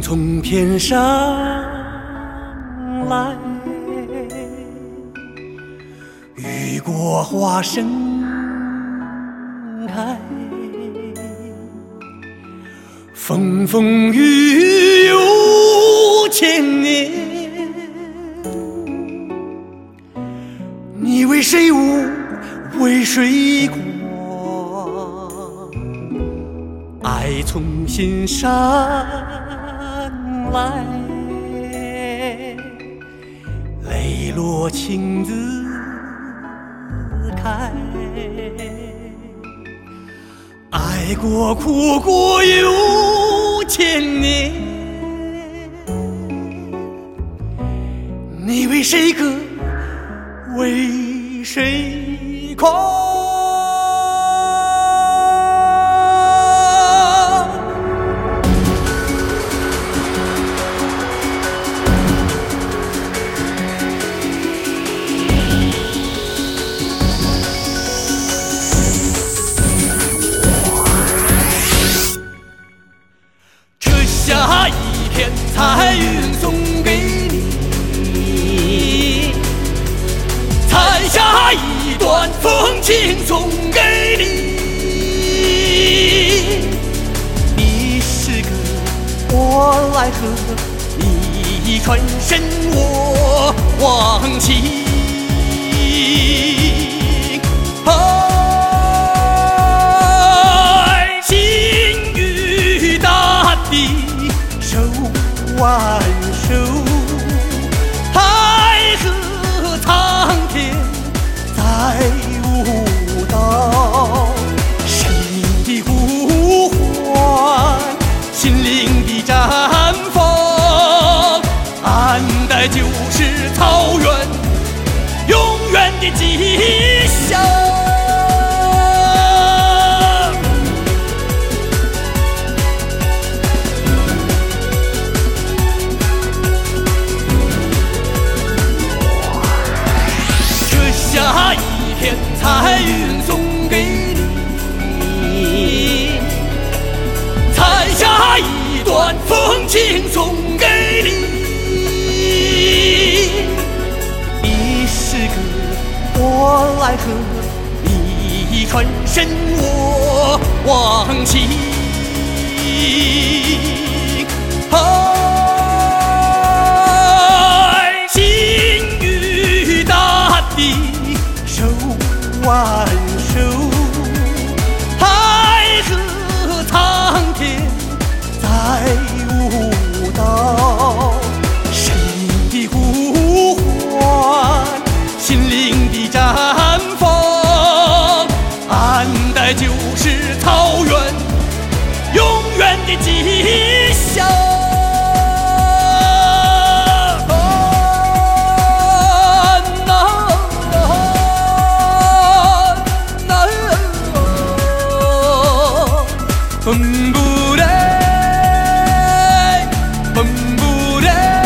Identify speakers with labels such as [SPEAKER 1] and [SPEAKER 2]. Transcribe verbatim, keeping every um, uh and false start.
[SPEAKER 1] 从天上来，雨过花盛开，风风雨雨有千年，你为谁舞，为谁狂？爱从心上来，泪落情自开。爱过哭过有千年，你为谁歌，为谁狂？下一片彩云送给你，采下一段风情送给你。你是歌，我来和，你传神，我忘情。爱心与大地万寿，爱和苍天在舞蹈，生命的呼唤，心灵的绽放，安代就是草原，永远的吉祥。下一片彩云送给你，采下一段风情送给你。你是歌，我来和，你传神，我忘情。爱心与大地万寿，爱和苍天在舞蹈，生命的呼唤，心灵的绽放，安代就是草原，永远的吉祥。奔不累，奔不累。